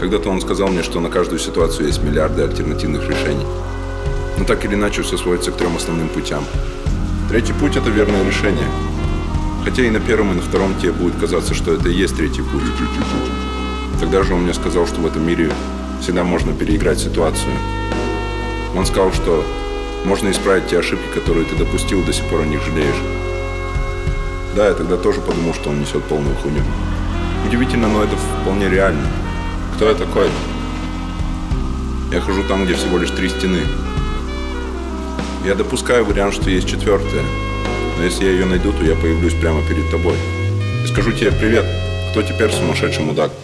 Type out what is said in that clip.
Когда-то он сказал мне, что на каждую ситуацию есть миллиарды альтернативных решений. Но так или иначе все сводится к 3 основным путям. Третий путь – это верное решение. Хотя и на первом, и на втором тебе будет казаться, что это и есть третий путь. Тогда же он мне сказал, что в этом мире всегда можно переиграть ситуацию. Он сказал, что можно исправить те ошибки, которые ты допустил, до сих пор о них жалеешь. Да, я тогда тоже подумал, что он несет полную хуйню. Удивительно, но это вполне реально. Кто я такой? Я хожу там, где всего лишь 3 стены. Я допускаю вариант, что есть 4-я. Но если я ее найду, то я появлюсь прямо перед тобой. И скажу тебе: привет, кто теперь сумасшедший мудак?